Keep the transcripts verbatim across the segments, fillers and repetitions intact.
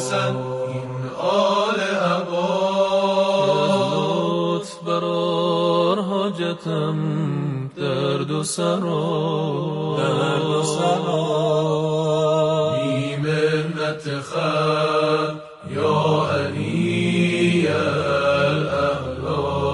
حسن این آل عباس لطف برار حاجتم درد و سرا درد و سرا بی منت خلق یا علی الاعلا.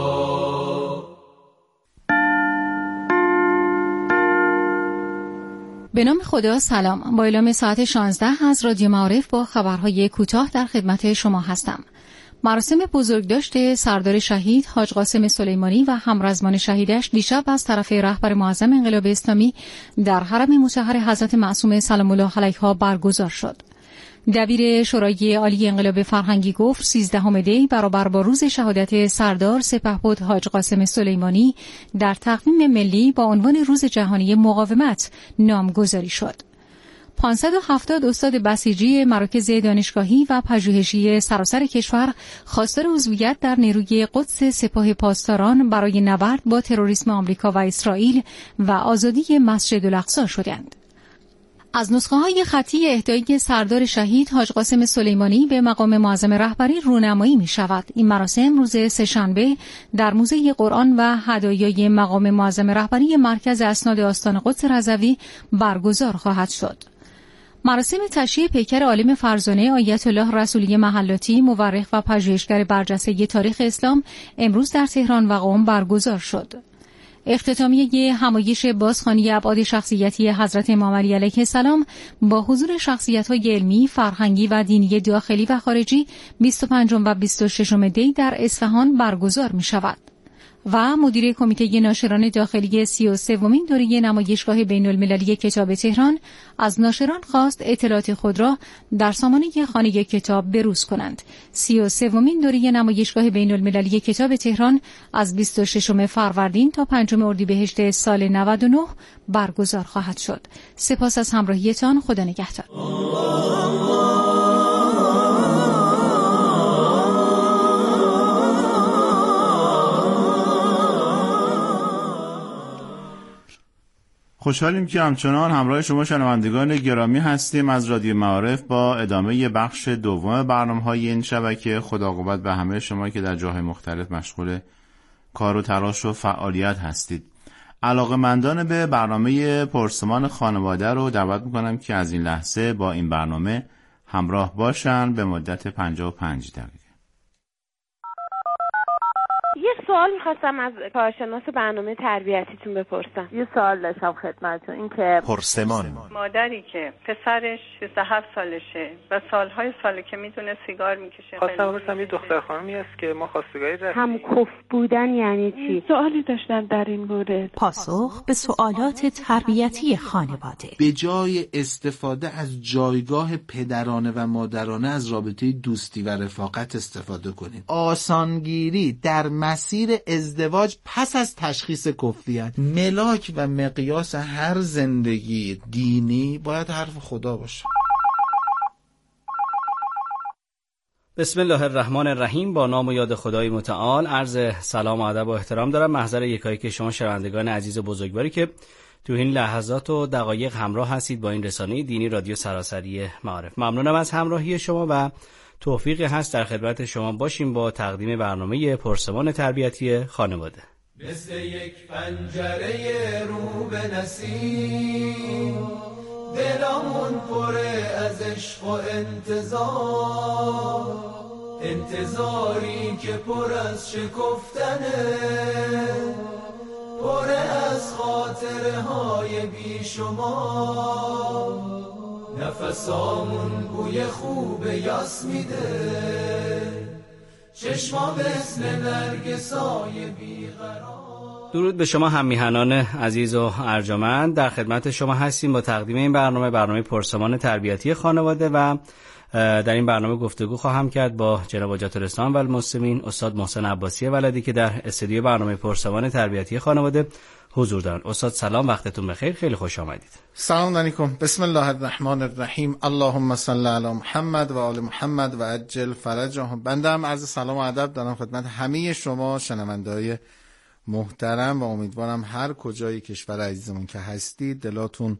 به نام خدا. سلام. با اعلام ساعت شانزده از رادیو معارف با خبرهای کوتاه در خدمت شما هستم. مراسم بزرگداشت سردار شهید حاج قاسم سلیمانی و همرزمان شهیدش دیشب از طرف رهبر معظم انقلاب اسلامی در حرم مطهر حضرت معصومه سلام الله علیها برگزار شد. دبیر شورای عالی انقلاب فرهنگی گفت سیزدهم دی برابر با روز شهادت سردار سپهبد حاج قاسم سلیمانی در تقویم ملی با عنوان روز جهانی مقاومت نامگذاری شد. پانصد و هفتاد استاد بسیجی مراکز دانشگاهی و پژوهشی سراسر کشور خواستار عضویت در نیروی قدس سپاه پاسداران برای نبرد با تروریسم آمریکا و اسرائیل و آزادی مسجد الاقصی شدند. از نسخه‌های خطی اهدایی سردار شهید حاج قاسم سلیمانی به مقام معظم رهبری رونمایی می‌شود. این مراسم روز سه‌شنبه در موزه قرآن و هدایای مقام معظم رهبری مرکز اسناد آستان قدس رضوی برگزار خواهد شد. مراسم تشییع پیکر عالم فرزانه آیت الله رسولی محلاتی، مورخ و پژوهشگر برجسته تاریخ اسلام، امروز در تهران و قم برگزار شد. اختتامیه همایش بازخوانی ابعاد شخصیتی حضرت امام علی علیه السلام با حضور شخصیت‌های علمی، فرهنگی و دینی داخلی و خارجی بیست و پنجم و بیست و ششم دی در اصفهان برگزار می‌شود. و مدیر کمیته ناشران داخلی سی و سومین دوره نمایشگاه بین‌المللی کتاب تهران از ناشران خواست اطلاعات خود را در سامانه خانه کتاب بروز کنند. سی و سومین دوره نمایشگاه بین‌المللی کتاب تهران از بیست و ششم فروردین تا پنجم اردیبهشت سال نود و نه برگزار خواهد شد. سپاس از همراهیتان. خدا نگهدار. خوشحالیم که همچنان همراه شما شنوندگان گرامی هستیم از رادیو معارف با ادامه بخش دوم برنامه‌های این شبکه. خدا قوت به همه شما که در جاهای مختلف مشغول کار و تلاش و فعالیت هستید. علاقه‌مندان به برنامه پرسمان خانواده رو دعوت می‌کنم که از این لحظه با این برنامه همراه باشن به مدت پنجاه و پنج دقیقه. یه سوال میخواستم از کارشناس برنامه تربیتیتون بپرسم. یه سوال داشتم خدمتتون، این که پرسمان مادری که پسرش شصت و هفت سالشه و سالهای ساله که میدونه سیگار میکشه. خواستم بپرسم یه دختر خانمی هست که ما خواستگاری رفتیم. هم کف بودن یعنی چی؟ سوالی داشتم در این مورد. پاسخ به سوالات تربیتی خانواده. به جای استفاده از جایگاه پدرانه و مادرانه از رابطه دوستی و رفاقت استفاده کنید. آسانگیری در مسیر ازدواج پس از تشخیص کفریت، ملاک و مقیاس هر زندگی دینی باید حرف خدا باشه. بسم الله الرحمن الرحیم. با نام و یاد خدای متعال عرض سلام و ادب و احترام دارم محضر یکایک شما شنوندگان عزیز و بزرگواری که تو این لحظات و دقایق همراه هستید با این رسانه دینی رادیو سراسری معارف. ممنونم از همراهی شما و توفیقی هست در خدمت شما باشیم با تقدیم برنامه پرسمان تربیتی خانواده. مثل یک پنجره رو به نسیم دلمون پره از عشق و انتظار، انتظاری که پر از شکفتنه، پر از خاطره های بی شما. نفسامون بوی خوب یاس میده، چشما مثل نرگسای بیقرار. درود به شما هم میهنان عزیز و ارجمند. در خدمت شما هستیم با تقدیم این برنامه برنامه پرسمان تربیتی خانواده و در این برنامه گفتگو خواهم کرد با جناب حجت الاسلام و المسلمین استاد محسن عباسی ولدی که در استودیو برنامه پرسمان تربیتی خانواده حضور دارن. استاد سلام، وقتتون بخیر، خیلی خوش آمدید. سلام علیکم. بسم الله الرحمن الرحیم. اللهم صل علی محمد و آل محمد و عجل فرجهم. بنده هم عرض سلام و ادب دارم خدمت همه شما شنونده‌های محترم و امیدوارم هر کجای کشور عزیزمون که هستید دلاتون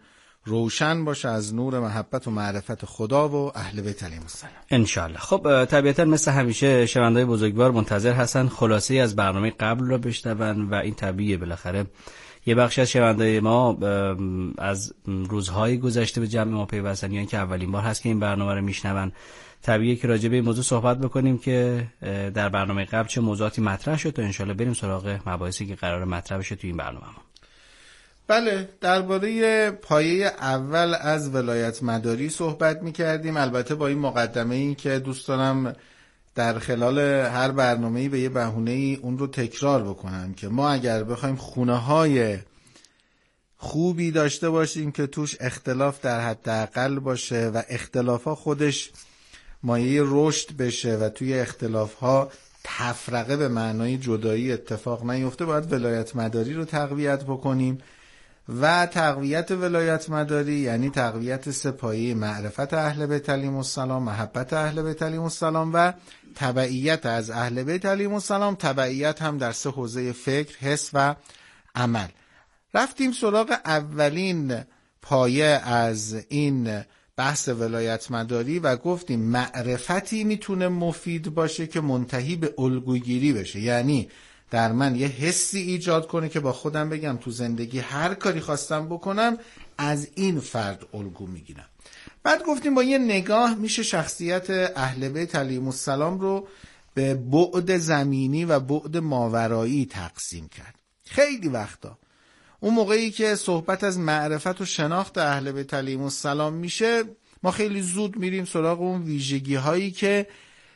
روشن باشه از نور محبت و معرفت خدا و اهل بیت علیهم السلام انشالله. خب طبیعتا مثل همیشه شنونده‌های بزرگوار منتظر هستن خلاصه از برنامه قبل رو بشنون و این طبیعیه، بالاخره یه بخشی از شنونده‌های ما از روزهای گذشته به جمع ما پیوستن، یعنی که اولین بار هست که این برنامه رو میشنون. طبیعیه که راجع به این موضوع صحبت بکنیم که در برنامه قبل چه موضوعاتی مطرح شد تا انشالله بریم سراغ مباحثی که قرار مطرح بشه تو این برنامه ما. بله، درباره پایه اول از ولایت مداری صحبت می‌کردیم، البته با این مقدمه ای که دوست دارم در خلال هر برنامه‌ای به یه بهونه‌ای اون رو تکرار بکنم که ما اگر بخوایم خونه‌های خوبی داشته باشیم که توش اختلاف در حد اقل باشه و اختلاف‌ها خودش مایه رشد بشه و توی اختلاف‌ها تفرقه به معنای جدایی اتفاق نیفته، باید ولایت مداری رو تقویت بکنیم و تقویت ولایت مداری یعنی تقویت سه پایه: معرفت اهل بیت علیهم السلام، محبت اهل بیت علیهم السلام و تبعیت از اهل بیت علیهم السلام. تبعیت هم در سه حوزه: فکر، حس و عمل. رفتیم سراغ اولین پایه از این بحث ولایت مداری و گفتیم معرفتی میتونه مفید باشه که منتهی به الگوگیری بشه، یعنی در من یه حسی ایجاد کنه که با خودم بگم تو زندگی هر کاری خواستم بکنم از این فرد الگو میگیرم. بعد گفتیم با یه نگاه میشه شخصیت اهل بیت علیهم السلام رو به بعد زمینی و بعد ماورایی تقسیم کرد. خیلی وقتا اون موقعی که صحبت از معرفت و شناخت اهل بیت علیهم السلام میشه، ما خیلی زود میریم سراغ اون ویژگی هایی که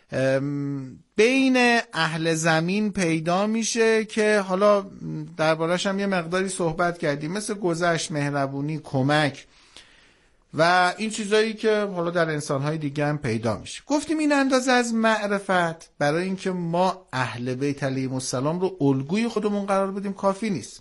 بین اهل زمین پیدا میشه که حالا دربارش هم یه مقداری صحبت کردیم، مثل گذشت، مهربونی، کمک و این چیزایی که حالا در انسانهای دیگه هم پیدا میشه. گفتیم این اندازه از معرفت برای اینکه ما اهل بیت علیهم السلام رو الگوی خودمون قرار بدیم کافی نیست.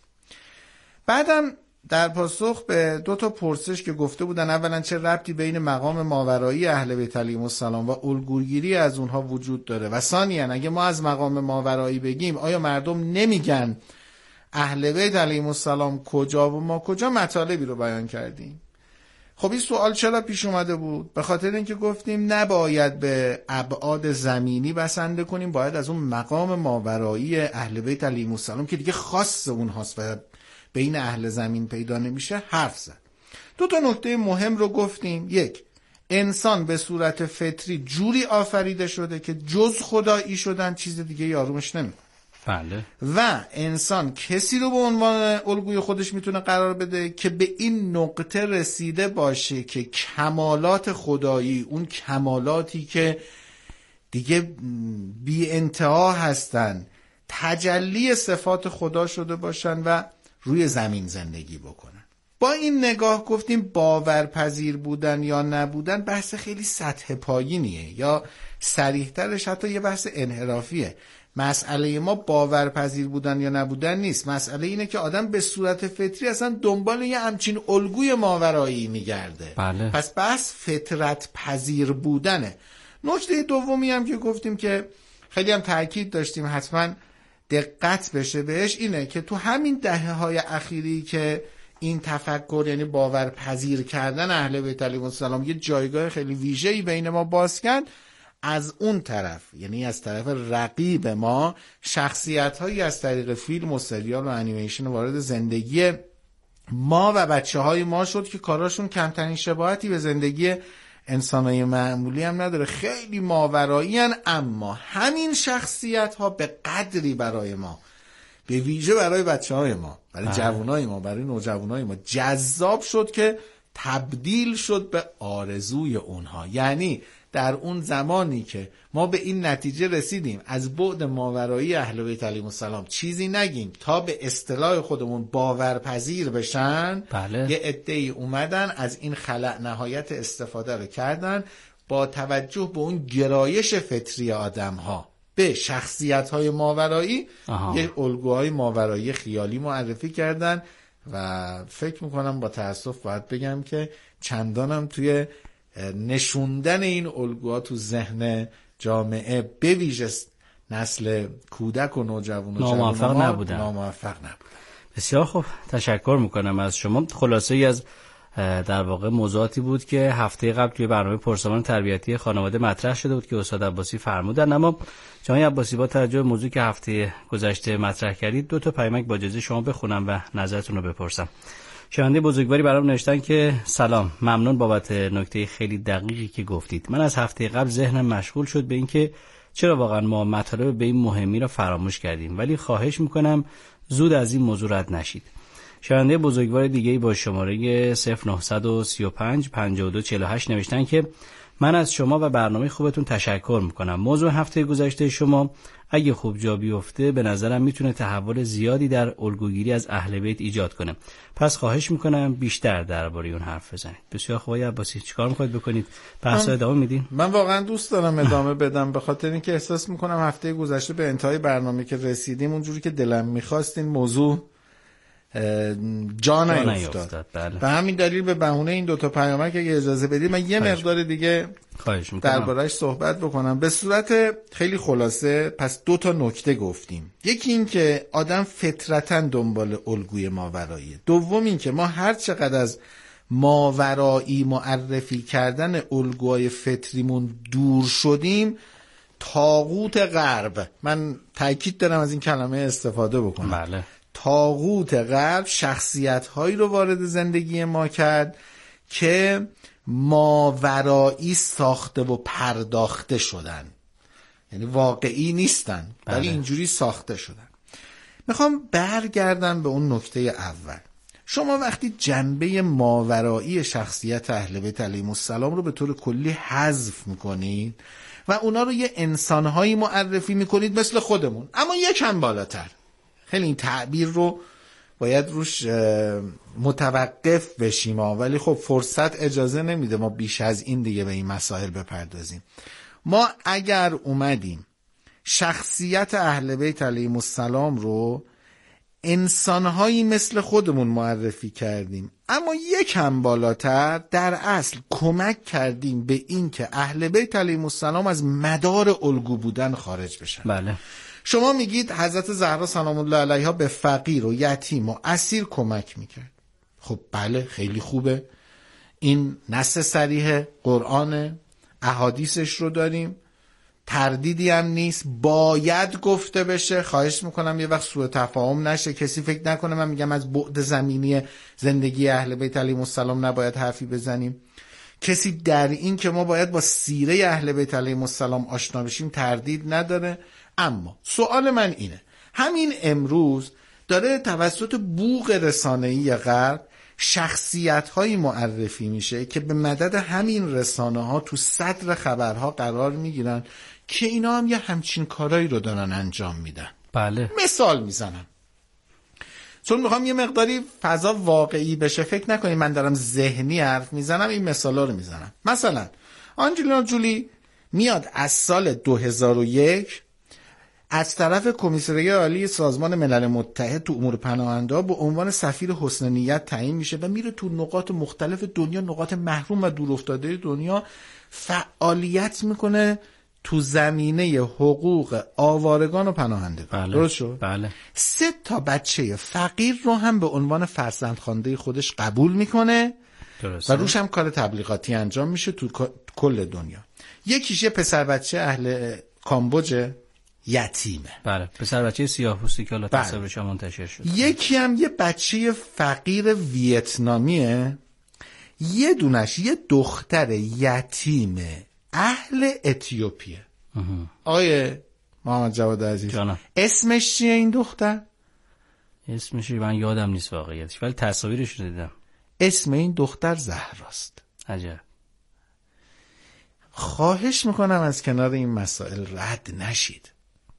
بعدم در پاسخ به دو تا پرسش که گفته بودن، اولا چه ربطی بین مقام ماورایی اهل بیت علیهم السلام و الگوگیری از اونها وجود داره، و ثانیاً اگه ما از مقام ماورایی بگیم آیا مردم نمیگن اهل بیت علیهم السلام کجا و ما کجا؟ مطالبی رو بیان کردیم. خب این سوال چرا پیش اومده بود؟ به خاطر اینکه گفتیم نباید به ابعاد زمینی بسنده کنیم، باید از اون مقام ماورایی اهل بیت علیهم السلام که دیگه خاص اونهاست و بین اهل زمین پیدا نمیشه حرف زد. دو تا نکته مهم رو گفتیم. یک، انسان به صورت فطری جوری آفریده شده که جز خدایی شدن چیز دیگه یارومش نمیکنه. بله. و انسان کسی رو به عنوان الگوی خودش میتونه قرار بده که به این نقطه رسیده باشه که کمالات خدایی، اون کمالاتی که دیگه بی انتها هستن، تجلی صفات خدا شده باشن و روی زمین زندگی بکنن. با این نگاه گفتیم باورپذیر بودن یا نبودن بحث خیلی سطح پایینیه، یا صریح‌ترش حتی یه بحث انحرافیه. مسئله ما باورپذیر بودن یا نبودن نیست، مسئله اینه که آدم به صورت فطری اصلا دنبال یه همچین الگوی ماورایی میگرده. بله. پس بحث فطرت پذیر بودنه. نکته دومی هم که گفتیم که خیلی هم تاکید داشتیم حتما دقت بشه بهش، اینه که تو همین دهه های اخیری که این تفکر یعنی باورپذیر کردن اهل بیت علیهم السلام یه جایگاه خیلی ویژه‌ای بین ما باز کرد، از اون طرف یعنی از طرف رقیب ما شخصیت‌هایی از طریق فیلم و سریال و انیمیشن وارد زندگی ما و بچه‌های ما شد که کاراشون کمترین شباهتی به زندگی انسانای معمولی هم نداره، خیلی ماورایی هن. اما همین شخصیت ها به قدری برای ما، به ویژه برای بچه های ما، برای جوانای ما، برای نوجوانای ما جذاب شد که تبدیل شد به آرزوی اونها. یعنی در اون زمانی که ما به این نتیجه رسیدیم از بعد ماورایی اهل بیت علیهم السلام چیزی نگیم تا به اصطلاح خودمون باورپذیر بشن، بله. یه عده‌ای اومدن از این خلأ نهایت استفاده رو کردن، با توجه به اون گرایش فطری آدم‌ها به شخصیت‌های ماورایی آها. یه الگوهای ماورایی خیالی معرفی کردن و فکر میکنم با تأسف باید بگم که چندانم توی نشوندن این الگوها تو ذهن جامعه به ویژه نسل کودک و نوجوان و ناموفق نبودن. ناموفق نبودن. بسیار خوب، تشکر میکنم از شما. خلاصه ای از در واقع موضوعاتی بود که هفته قبل توی برنامه پرسمان تربیتی خانواده مطرح شده بود که استاد عباسی فرمودن. اما جناب عباسی با توجه به موضوعی که هفته گذشته مطرح کردید دو تا پیامک با اجازه شما بخونم و نظرتون رو بپرسم. شنونده بزرگواری برام نوشتن که سلام، ممنون بابت نکته خیلی دقیقی که گفتید. من از هفته قبل ذهنم مشغول شد به اینکه چرا واقعا ما مطالب به این مهمی را فراموش کردیم، ولی خواهش میکنم زود از این موضوع رد نشید. شنونده بزرگوار دیگه‌ای با شماره صفر نه سه پنج پنجاه و دو چهل و هشت نوشتن که من از شما و برنامه خوبتون تشکر میکنم. موضوع هفته گذشته شما اگه خوب جا بیفته به نظرم میتونه تحول زیادی در الگوگیری از اهل بیت ایجاد کنه. پس خواهش میکنم بیشتر درباره اون حرف بزنید. بسیار خوب. آقای عباسی چیکار میخواید بکنید؟ بحث ادامه میدین؟ من واقعا دوست دارم ادامه بدم به خاطر اینکه احساس میکنم هفته گذشته به انتهای برنامه که رسیدیم اونجوری که دلم میخواست این موضوع جا نیفتاد. بله. به همین دلیل به بهونه این دوتا پیامک اگه اجازه بدید من یه مقدار دیگه درباره‌اش صحبت بکنم به صورت خیلی خلاصه. پس دو تا نکته گفتیم. یکی این که آدم فطرتاً دنبال الگوی ماوراییه. دوم این که ما هر چقدر از ماورایی معرفی کردن الگوهای فطریمون دور شدیم، طاغوت غرب، من تاکید دارم از این کلمه استفاده بکنم، بله، طاغوت غرب شخصیت هایی رو وارد زندگی ما کرد که ماورایی ساخته و پرداخته شدن، یعنی واقعی نیستن ولی بله. اینجوری ساخته شدن. میخوام برگردم به اون نکته اول. شما وقتی جنبه ماورایی شخصیت اهل بیت علیهم السلام رو به طور کلی حذف میکنید و اونا رو یه انسانهایی معرفی میکنید مثل خودمون اما یکم بالاتر، خیلی این تعبیر رو باید روش متوقف بشیم ولی خب فرصت اجازه نمیده ما بیش از این دیگه به این مسائل بپردازیم. ما اگر اومدیم شخصیت اهل بیت علیهم السلام رو انسانهایی مثل خودمون معرفی کردیم اما یکم بالاتر، در اصل کمک کردیم به این که اهل بیت علیهم السلام از مدار الگو بودن خارج بشن. بله. شما میگید حضرت زهرا سلام الله علیها به فقیر و یتیم و اسیر کمک میکرد. خب بله، خیلی خوبه، این نص صریح قرآن، احادیثش رو داریم، تردیدی هم نیست، باید گفته بشه. خواهش میکنم یه وقت سوء تفاهم نشه، کسی فکر نکنه من میگم از بعد زمینی زندگی اهل بیت علیهم السلام نباید حرفی بزنیم. کسی در این که ما باید با سیره اهل بیت علیهم السلام آشنا بشیم تردید نداره. اما سوال من اینه، همین امروز داره توسط بوق رسانه‌ای غرب شخصیت‌هایی معرفی میشه که به مدد همین رسانه‌ها تو صدر خبرها قرار میگیرن که اینا هم یه همچین کارایی رو دارن انجام میدن. بله. مثال میزنم چون میخوام یه مقداری فضا واقعی بشه، فکر نکنید من دارم ذهنی حرف میزنم، این مثالا رو میزنم. مثلا آنجلینا جولی میاد از سال دو هزار و یک از طرف کمیسریه عالی سازمان ملل متحد تو امور پناهنده به عنوان سفیر حسن نیت تعیین میشه و میره تو نقاط مختلف دنیا، نقاط محروم و دورافتاده دنیا فعالیت میکنه تو زمینه حقوق آوارگان و پناهندگان. بله. درست شد؟ بله. سه تا بچه فقیر رو هم به عنوان فرزندخوانده خودش قبول میکنه. درسته. و روش هم کار تبلیغاتی انجام میشه تو کل دنیا. یکیش یه پسر بچه اهل کامبوج یتیمه. بله، پسر بچه سیاه‌پوستی که حالا تصاویرش منتشر شد. یکی هم یه بچه فقیر ویتنامیه، یه دونش یه دختر یتیم اهل اتیوپیه. آقای محمد جواد عزیز جانم. اسمش چیه این دختر؟ اسمش من یادم نیست واقعیتش ولی تصاویرش رو دیدم. اسم این دختر زهراست. عجب. خواهش میکنم از کنار این مسائل رد نشید.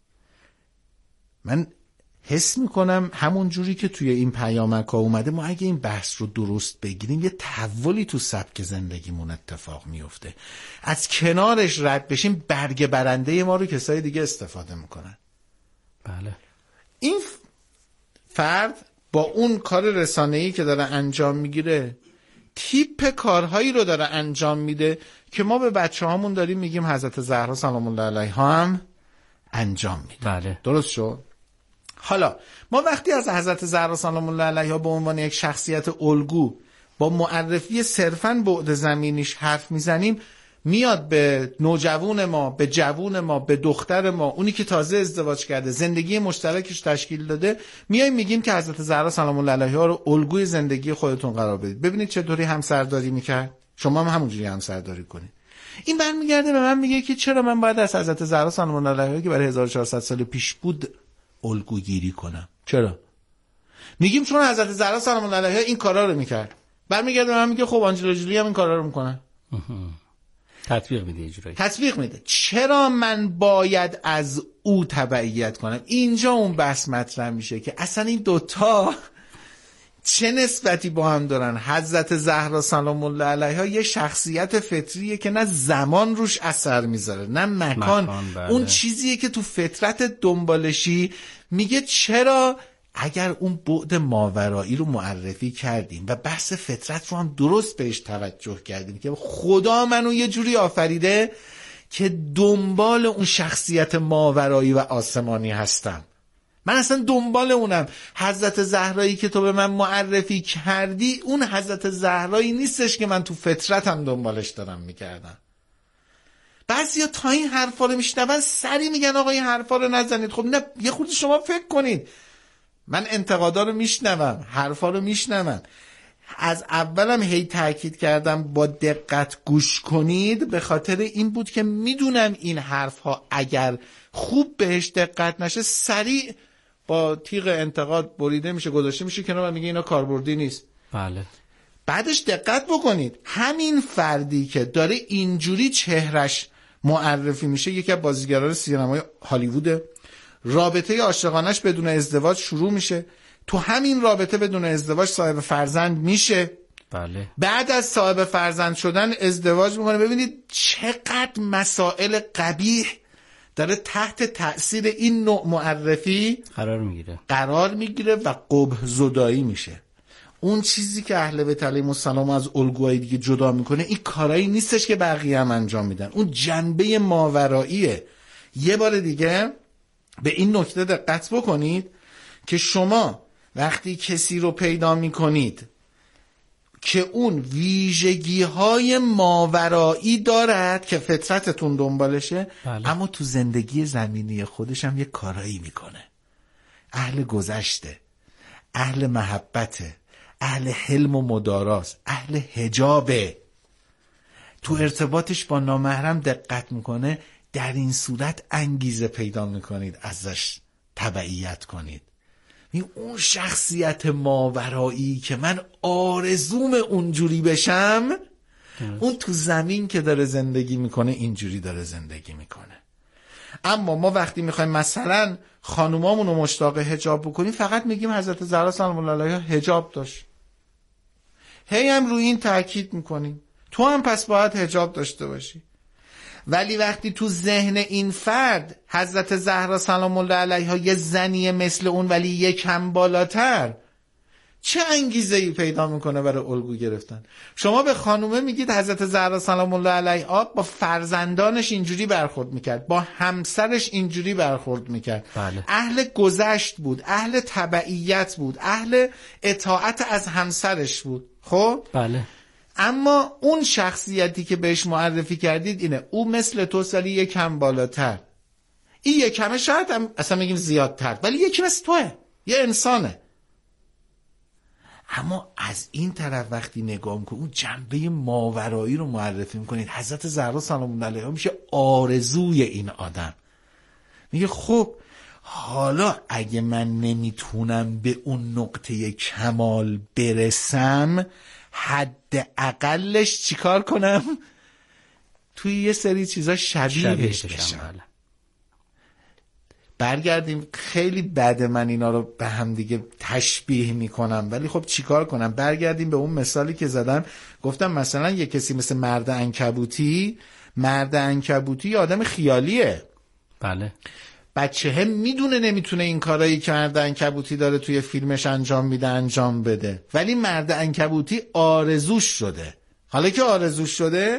من حس میکنم همون جوری که توی این پیامک ها اومده ما اگه این بحث رو درست بگیریم یه تحولی تو سبک زندگیمون اتفاق میفته. از کنارش رد بشیم برگ برنده ما رو کسای دیگه استفاده میکنن. بله. این فرد با اون کار رسانه‌ای که داره انجام میگیره تیپ کارهایی رو داره انجام میده که ما به بچه هامون داریم میگیم حضرت زهرا سلام الله علیها هم انجام میده. بله. درست شد؟ حالا ما وقتی از حضرت زهرا سلام الله علیها به عنوان یک شخصیت الگو با معرفی صرفاً بعد زمینیش حرف میزنیم، میاد به نوجوان ما، به جوون ما، به دختر ما، اونی که تازه ازدواج کرده، زندگی مشترکش تشکیل داده، میایم میگیم که حضرت زهرا سلام الله علیها رو الگوی زندگی خودتون قرار بدید. ببینید چطوری همسرداری میکرد، شما هم همونجوری همسرداری کنید. این برمیگرده به من میگه که چرا من باید از حضرت زهرا سلام الله علیها که برای هزار و چهارصد سال پیش بود الگوگیری کنم؟ چرا؟ میگیم چون حضرت زهرا سلام الله علیها این کارا رو میکرد. برمیگرده به من میگه خب آنجلا جولی هم این کارا رو میکنه. تطبیق میده اجرایی. تطبیق میده. چرا من باید از او تبعیت کنم؟ اینجا اون بحث مطرح میشه که اصلا این دوتا چه نسبتی با هم دارن. حضرت زهرا سلام الله علیها یه شخصیت فطریه که نه زمان روش اثر میذاره نه مکان, مکان بله. اون چیزیه که تو فطرت دنبالشی. میگه چرا اگر اون بعد ماورایی رو معرفی کردیم و بحث فطرت رو هم درست بهش توجه کردیم که خدا منو یه جوری آفریده که دنبال اون شخصیت ماورایی و آسمانی هستم، من اصلا دنبال اونم. حضرت زهرایی که تو به من معرفی کردی اون حضرت زهرایی نیستش که من تو فطرتم دنبالش دارم میکردم. بعضیا تا این حرفا رو میشنون سری میگن آقا این حرفا رو نزنید. خب نه، یه خورده شما فکر کنید. من انتقادا رو میشنوم، حرفا رو میشنوم. از اولم هی تاکید کردم با دقت گوش کنید، به خاطر این بود که میدونم این حرفها اگر خوب بهش دقت نشه سریع با تیغ انتقاد بریده میشه، گذاشته میشه کنار و میگه اینا کاربردی نیست. بله. بعدش دقت بکنید، همین فردی که داره اینجوری چهرش معرفی میشه یکی از بازیگران سینمای هالیووده، رابطه عاشقانش بدون ازدواج شروع میشه، تو همین رابطه بدون ازدواج صاحب فرزند میشه. بله. بعد از صاحب فرزند شدن ازدواج میکنه. ببینید چقدر مسائل قبیح داره تحت تأثیر این نوع معرفی قرار میگیره قرار میگیره و قبح زدایی میشه. اون چیزی که اهل بیت علیهم السلام از الگوهای دیگه جدا میکنه این کارایی نیستش که بقیه هم انجام میدن، اون جنبه ماوراییه. یه بار دیگه به این نکته دقت بکنید که شما وقتی کسی رو پیدا میکنید که اون ویژگی های ماورایی دارد که فطرتتون دنبالشه، بله. اما تو زندگی زمینی خودش هم یه کارایی میکنه، اهل گذشته، اهل محبته، اهل حلم و مداراست، اهل حجابه، تو ارتباطش با نامحرم دقت میکنه. در این صورت انگیزه پیدا میکنید ازش تبعیت کنید. اون شخصیت ماورایی که من آرزوم اونجوری بشم، اون تو زمین که داره زندگی میکنه اینجوری داره زندگی میکنه. اما ما وقتی میخوایم مثلا خانومامون رو مشتاق حجاب بکنیم فقط میگیم حضرت زهرا سلام الله علیها حجاب داشت، هی هم روی این تاکید میکنیم تو هم پس باید حجاب داشته باشی. ولی وقتی تو ذهن این فرد حضرت زهرا سلام الله علیها یه زنیه مثل اون ولی یک هم بالاتر، چه انگیزه‌ای پیدا میکنه برای الگو گرفتن؟ شما به خانومه میگید حضرت زهرا سلام الله علیها با فرزندانش اینجوری برخورد میکرد، با همسرش اینجوری برخورد میکرد، بله. اهل گذشت بود، اهل تبعیت بود، اهل اطاعت از همسرش بود. خب بله. اما اون شخصیتی که بهش معرفی کردید اینه، او مثل تو سالی یکم بالاتر، این یکمه شاید هم اصلا میگیم زیادتر، ولی یکی مثل توه، یه انسانه. اما از این طرف وقتی نگاه میکنید اون جنبه ماورایی رو معرفی میکنید، حضرت زهرا سلام الله علیها میشه آرزوی این آدم. میگه خب حالا اگه من نمیتونم به اون نقطه کمال برسم، حد اقلش چیکار کنم؟ توی یه سری چیزا شبیهش بشم. برگردیم، خیلی بد من اینا رو به هم دیگه تشبیه میکنم، ولی خب چیکار کنم؟ برگردیم به اون مثالی که زدم، گفتم مثلا یه کسی مثل مرد عنکبوتی، مرد عنکبوتی آدم خیالیه. بله. بچه هم میدونه نمیتونه این کارایی که مرد عنکبوتی داره توی فیلمش انجام میده انجام بده، ولی مرد عنکبوتی آرزوش شده. حالا که آرزوش شده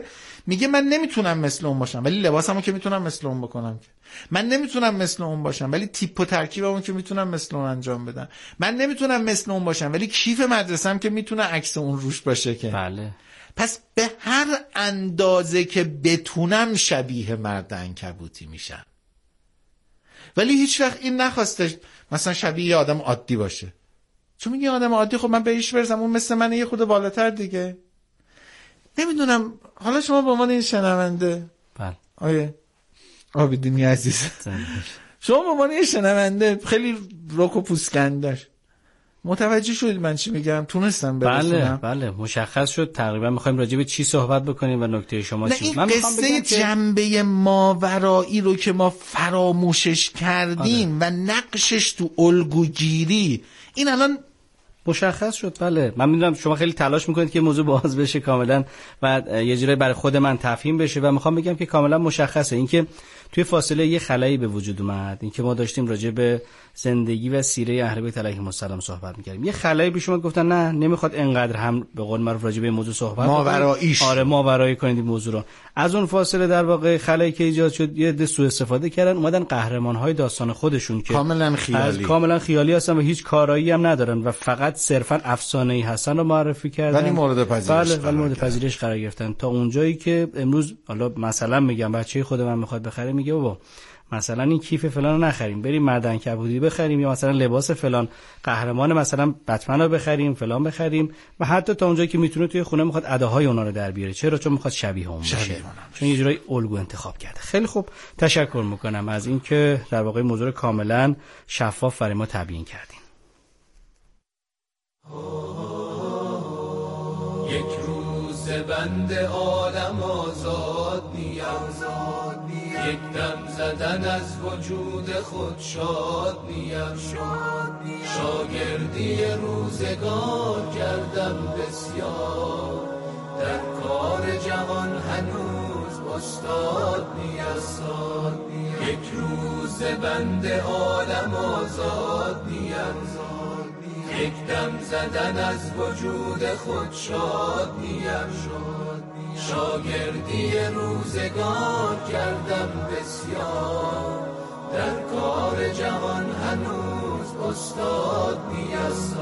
میگه من نمیتونم مثل اون باشم ولی لباسمو که میتونم مثل اون بکنم، من نمیتونم مثل اون باشم ولی تیپ و ترکیبمو که میتونم مثل اون انجام بدم، من نمیتونم مثل اون باشم ولی کیف مدرسه‌ام که میتونه عکس اون روش باشه که. بله. پس به هر اندازه که بتونم شبیه مرد عنکبوتی میشم، ولی هیچ وقت این نخواستش مثلا شبیه یه آدم عادی باشه. چون میگه آدم عادی خب من بهش برسم اون مثل منه یه خود بالاتر دیگه. نمیدونم حالا شما به عنوان این شنونده، بله آیه عابدینی عزیز، شما به عنوان این شنونده خیلی رک و پوسکندش متوجه شدید من چی میگم؟ تونستم برسونم؟ بله بله مشخص شد. تقریبا میخوایم راجع به چی صحبت بکنیم و نکته شما چی؟ من قصه جنبه ماورایی رو که ما فراموشش کردیم آره. و نقشش تو الگوگیری این الان مشخص شد. بله من میدونم شما خیلی تلاش میکنید که موضوع باز بشه کاملا و یه جوری برای خود من تفهیم بشه و میخوام بگم که کاملا مشخصه اینکه توی فاصله یه خلایی به وجود اومد. اینکه ما داشتیم راجع به زندگی و سیره اهل بیت علیهم السلام صحبت می‌کردیم، یه خلایی به شما گفتن نه نمیخواد انقدر هم به قول معروف راجع به موضوع صحبت ماوراییش آره ماورایی کنید این موضوع رو. از اون فاصله در واقع خلایی که ایجاد شد یه عده سوء استفاده کردن، اومدن قهرمان‌های داستان خودشون که کاملا خیالی کاملا خیالی هستن و هیچ کارایی هم ندارن و فقط صرفا افسانه‌ای هستن رو معرفی کردن ولی مورد پذیرش بله ولی مورد پذیرش قرار گرفتن تا اونجایی که امروز حالا مثلا میگم بچه خود من میخواد بخره میگه بابا مثلا این کیف فلان رو نخریم بریم مرد عنکبوتی بخریم یا مثلا لباس فلان قهرمان مثلا بتمن رو بخریم فلان بخریم و حتی تا اونجایی که میتونه توی خونه میخواد اداهای اونا رو در بیاره. چرا؟ چون میخواد شبیه اون بشه، چون یه جورایی الگو انتخاب کرده. خیلی خوب تشکر میکنم از اینکه در واقع موضوع کاملا شفاف برای ما تبیین کردین. یک روز بند عالم آزاد نیم، یک دم زدن از وجود خود شاد نیم، شاگردی روزگار کردم بسیار، در کار جهان هنوز استاد نیم، یک روز بند عالم آزاد نیم، یک دم زدن از وجود خود شاد نیم، شاگردی روزگار کردم بسیار، در کار جهان هنوز استاد نیم.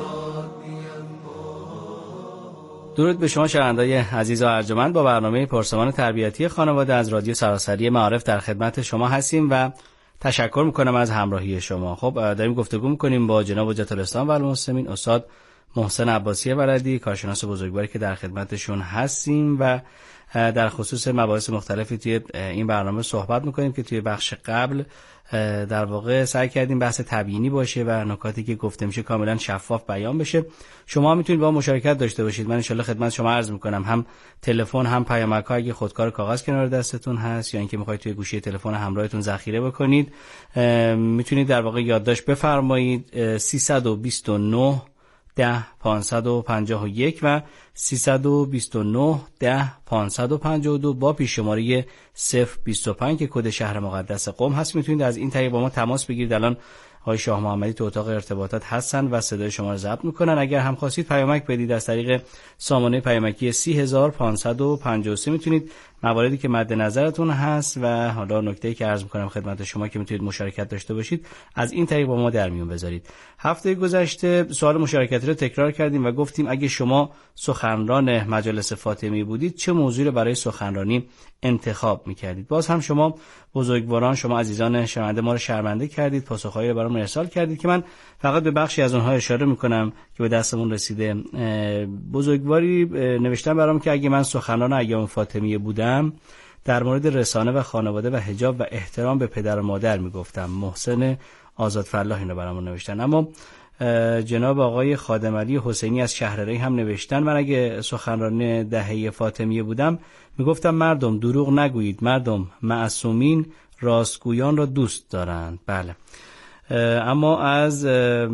درود به شما شنوندگان عزیز و ارجمند، با برنامه پرسمان تربیتی خانواده از رادیو سراسری معارف در خدمت شما هستیم و تشکر میکنم از همراهی شما. خب داریم گفتگو میکنیم با جناب حجت الاسلام و المسلمین استاد محسن عباسی بلدی، کارشناس بزرگواری که در خدمتشون هستیم و در خصوص مباحث مختلفی توی این برنامه صحبت میکنیم که توی بخش قبل در واقع سعی کردیم بحث تبیینی باشه و نکاتی که گفته میشه کاملا شفاف بیان بشه. شما میتونید با مشارکت داشته باشید. من ان شاءالله خدمت شما عرض میکنم هم تلفن هم پیامک ها اگه خودکار کاغذ کنار دستتون هست یا اینکه میخواید توی گوشی تلفن همراهتون ذخیره بکنید میتونید در واقع یادداشت بفرمایید سیصد و بیست و نه ده پانصد و پنجاه و یک و سیصد و بیست و نه ده پانصد و پنجاه و دو با پیش شماره صفر بیست و پنج که کد شهر مقدس قم هست. میتونید از این طریق با ما تماس بگیرید. الان آقای شاه محمدی تو اتاق ارتباطات هستن و صدای شما رو ضبط میکنن. اگر هم خواستید پیامک بدید از طریق سامانه پیامکی سی هزار و پانصد و پنجاه و سه میتونید مواردی که مد نظرتون هست و حالا نکته‌ای که عرض میکنم خدمت شما که میتونید مشارکت داشته باشید از این طریق با ما در میون بذارید. هفته گذشته سوال مشارکتی رو تکرار کردیم و گفتیم اگه شما سخنران مجالس فاطمی بودید چه موضوعی رو برای سخنرانی انتخاب میکردید. باز هم شما بزرگواران، شما عزیزان شنونده ما رو شرمنده کردید، پاسخهایی رو برام ارسال کردید که من فقط به بخشی از اونها اشاره میکنم که به دستمون رسیده. بزرگواری نوشتن برام که اگه من سخنران ایام فاطمیه بودم در مورد رسانه و خانواده و حجاب و احترام به پدر و مادر میگفتم. محسن آزادفلاح اینو برامون نوشتن. اما جناب آقای خادم علی حسینی از شهرری هم نوشتن من اگه سخنران دهه فاطمیه بودم میگفتم مردم دروغ نگویید، مردم معصومین راستگویان را دوست دارند. بله. اما از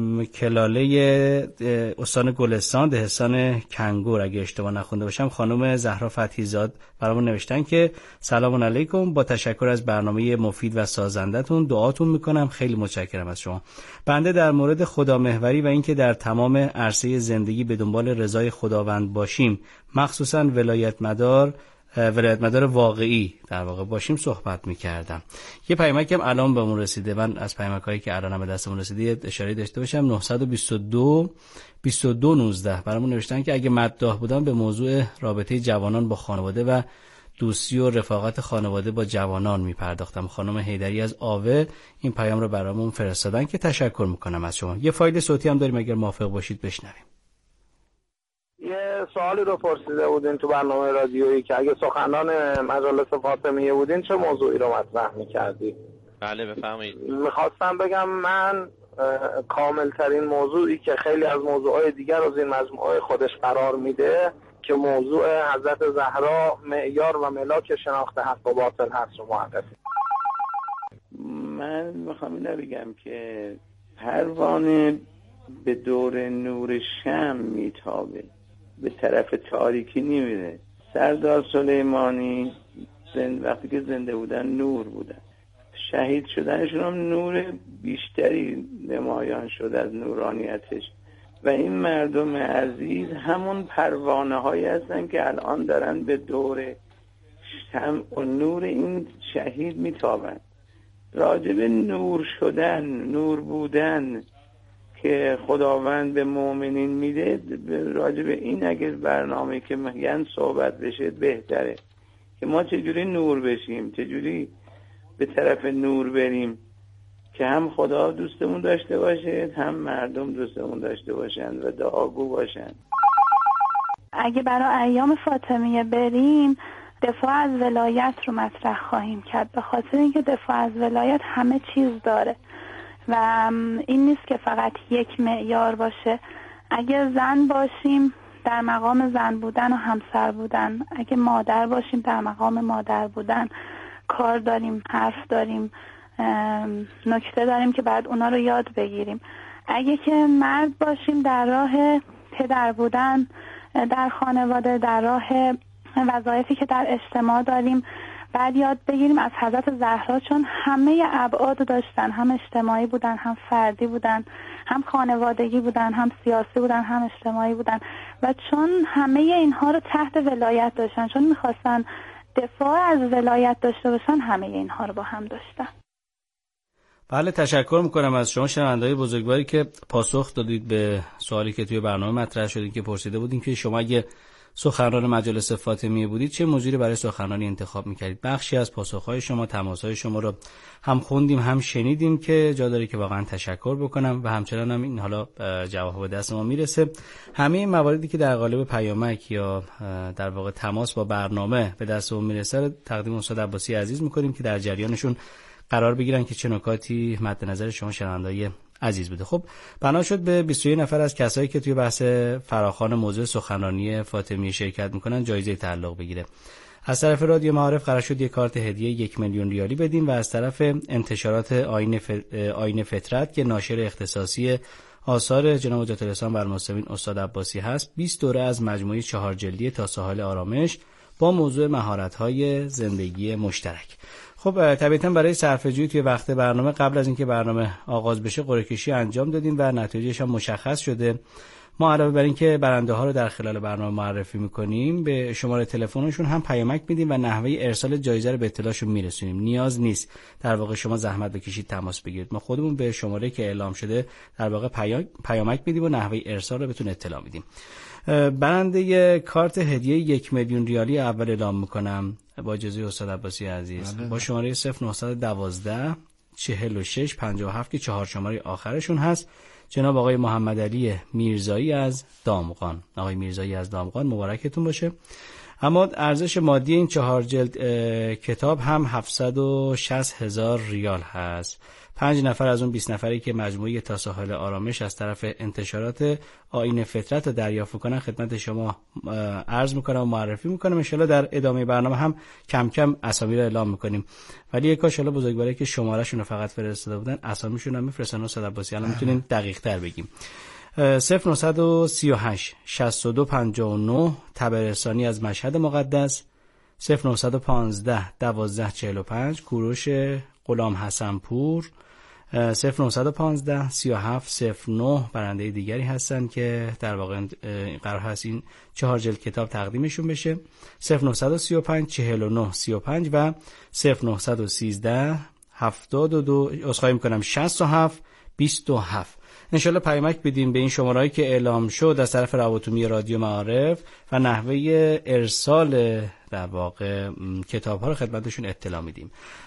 کلاله استان گلستان دهستان کنگور اگه اشتباه نخونده باشم خانم زهرا فتحی زاد برامون نوشتن که سلام علیکم، با تشکر از برنامه مفید و سازندتون دعاتون میکنم، خیلی متشکرم از شما. بنده در مورد خدامحوری و اینکه در تمام عرصه زندگی به دنبال رضای خداوند باشیم، مخصوصا ولایت مدار ولایتمدار واقعی در واقع باشیم صحبت می‌کردم. یه پیامک هم الان بهمون رسیده. من از پیامک‌هایی که الان به دستمون رسیده اشاره داشته باشم. نه دو دو بیست و دو نوزده برامون نوشتن که اگه مداح بودن به موضوع رابطه جوانان با خانواده و دوستی و رفاقت خانواده با جوانان میپرداختم. خانم حیدری از آوه این پیام رو برامون فرستادن که تشکر میکنم از شما. یه فایل صوتی هم داریم اگر موافق باشید بشنویم. یه سوالی رو پرسیده بودین تو برنامه رادیویی که اگه سخنران مجالس فاطمیه بودین چه موضوعی رو مطرح میکردی؟ بله بفرمایید. میخواستم بگم من کامل ترین موضوعی که خیلی از موضوعهای دیگر از این مجموعه خودش قرار میده که موضوع حضرت زهرا معیار و ملاک شناخت حق و باطل هست رو معرفی. من میخوام اینو بگم که پروانه به دور نور شمع میتابه، به طرف تاریکی نمیره. سردار سلیمانی زند وقتی که زنده بودن نور بودن، شهید شدنشون هم نور بیشتری نمایان شد از نورانیتش و این مردم عزیز همون پروانه هایی هستن که الان دارن به دور شمع و نور این شهید میتابن. راجب نور شدن، نور بودن که خداوند به مؤمنین میده، راجب این اگه برنامه که میگن صحبت بشه بهتره که ما چجوری نور بشیم، چجوری به طرف نور بریم که هم خدا دوستمون داشته باشه هم مردم دوستمون داشته باشن و دعاگو باشن. اگه برای ایام فاطمیه بریم دفاع از ولایت رو مطرح خواهیم کرد، به خاطر اینکه دفاع از ولایت همه چیز داره و این نیست که فقط یک معیار باشه. اگه زن باشیم در مقام زن بودن و همسر بودن، اگه مادر باشیم در مقام مادر بودن، کار داریم، حرف داریم، نکته داریم که بعد اونا رو یاد بگیریم. اگه که مرد باشیم در راه پدر بودن در خانواده، در راه وظایفی که در اجتماع داریم، بعد یاد بگیریم از حضرت زهرا، چون همه ابعاد داشتن، هم اجتماعی بودن، هم فردی بودن، هم خانوادگی بودن، هم سیاسی بودن، هم اجتماعی بودن و چون همه اینها رو تحت ولایت داشتن، چون میخواستن دفاع از ولایت داشته باشن، همه اینها رو با هم داشتن. بله تشکر میکنم از شما شنونده‌های بزرگواری که پاسخ دادید به سوالی که توی برنامه مطرح شد که پرسیده بودیم که شما اگه سخنران مجالس فاطمیه بودید چه موضوعی برای سخنرانی انتخاب میکردید. بخشی از پاسخهای شما، تماسهای شما رو هم خوندیم هم شنیدیم که جا داره که واقعا تشکر بکنم و همچنان هم این حالا جواب به دست ما میرسه. همه این مواردی که در قالب پیامک یا در واقع تماس با برنامه به دست ما میرسه رو تقدیم استاد عباسی عزیز میکنیم که در جریانشون قرار بگیرن که چه نکاتی مد نظر شما شنونده‌های عزیز بوده. خب بنا شد به بیست و یک نفر از کسایی که توی بحث فراخوان موضوع سخنرانی فاطمیه شرکت میکنن جایزه تعلق بگیره. از طرف رادیو معارف قرار شد یک کارت هدیه یک میلیون ریالی بدیم و از طرف انتشارات آیین ف... آیین فطرت که ناشر اختصاصی آثار جناب حجت الاسلام برمستمین استاد عباسی هست، بیست دوره از مجموعه چهار جلدی تا ساحل آرامش با موضوع مهارت‌های زندگی مشترک. خب طبیعتاً برای صرفه‌جویی توی وقت برنامه قبل از اینکه برنامه آغاز بشه قرعه کشی انجام دادیم و نتایجش هم مشخص شده. ما علاوه بر اینکه برنده ها رو در خلال برنامه معرفی می‌کنیم، به شماره تلفنشون هم پیامک میدیم و نحوه ارسال جایزه رو به اطلاعشون میرسونیم. نیاز نیست در واقع شما زحمت بکشید تماس بگیرید. ما خودمون به شماره که اعلام شده در واقع پیامک میدیم و نحوه ارسال رو بهتون اطلاع میدیم. برنده کارت هدیه یک میلیون ریالی اول اعلام میکنم با اجازه استاد عباسی عزیز با شماره صفر نه یک دو چهل و شش پنجاه و هفت که چهار شماره آخرشون هست، جناب آقای محمد علی میرزایی از دامغان. آقای میرزایی از دامغان مبارکتون باشه. اما ارزش مادی این چهار جلد کتاب هم هفتصد و شصت هزار ریال هست. پنج نفر از اون بیست نفری که مجموعه تا ساحل آرامش از طرف انتشارات آیین فطرت رو دریافت کنن خدمت شما عرض میکنم و معرفی میکنم. ان شاءالله در ادامه برنامه هم کم کم اسامی رو اعلام میکنیم، ولی یک کاش الله بزرگواری که شماره شون رو فقط فرستاده بودن اسامیشون هم میفرستن. استاد عباسی الان میتونین دقیق تر بگیم. صفر نه سه هشت شصت و دو پنجاه و نه تبرستانی از مشهد مقدس، صفر نه یک پنج دوازده چهل و پنج کوروش غلام حسن پور، صفر نه یک پنج سه هفت صفر نه برنده دیگری هستن که در واقع قرار هست این چهار جلد کتاب تقدیمشون بشه. صفر نه سه پنج چهل و نه سی و پنج و صفر نه یک سه هفتاد و دو عذرخواهی میکنم شصت و هفت بیست و هفت. انشالله پیامک بدین به این شمارهایی که اعلام شد از طرف روابط عمومی رادیو معارف و نحوه ارسال در واقع کتاب ها رو خدمتشون اطلاع میدیم.